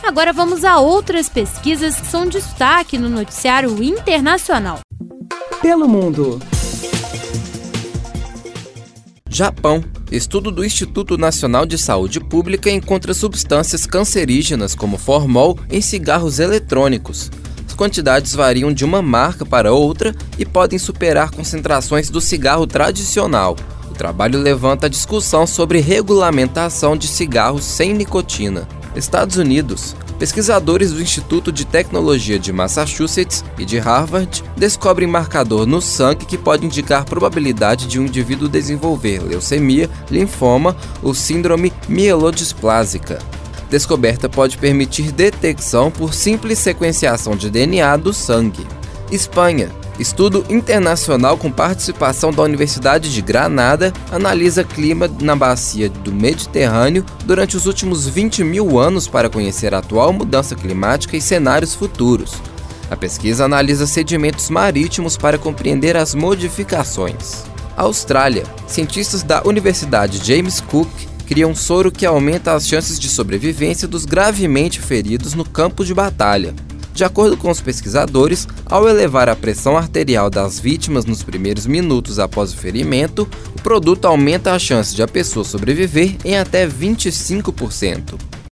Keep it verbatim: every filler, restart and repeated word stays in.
Agora vamos a outras pesquisas que são destaque no noticiário internacional. Pelo mundo. Japão. Estudo do Instituto Nacional de Saúde Pública encontra substâncias cancerígenas como formol em cigarros eletrônicos. As quantidades variam de uma marca para outra e podem superar concentrações do cigarro tradicional. O trabalho levanta a discussão sobre regulamentação de cigarros sem nicotina. Estados Unidos. Pesquisadores do Instituto de Tecnologia de Massachusetts e de Harvard descobrem marcador no sangue que pode indicar a probabilidade de um indivíduo desenvolver leucemia, linfoma ou síndrome mielodisplásica. Descoberta pode permitir detecção por simples sequenciação de D N A do sangue. Espanha. Estudo internacional com participação da Universidade de Granada analisa clima na bacia do Mediterrâneo durante os últimos vinte mil anos para conhecer a atual mudança climática e cenários futuros. A pesquisa analisa sedimentos marítimos para compreender as modificações. Austrália. Cientistas da Universidade James Cook criam um soro que aumenta as chances de sobrevivência dos gravemente feridos no campo de batalha. De acordo com os pesquisadores, ao elevar a pressão arterial das vítimas nos primeiros minutos após o ferimento, o produto aumenta a chance de a pessoa sobreviver em até vinte e cinco por cento.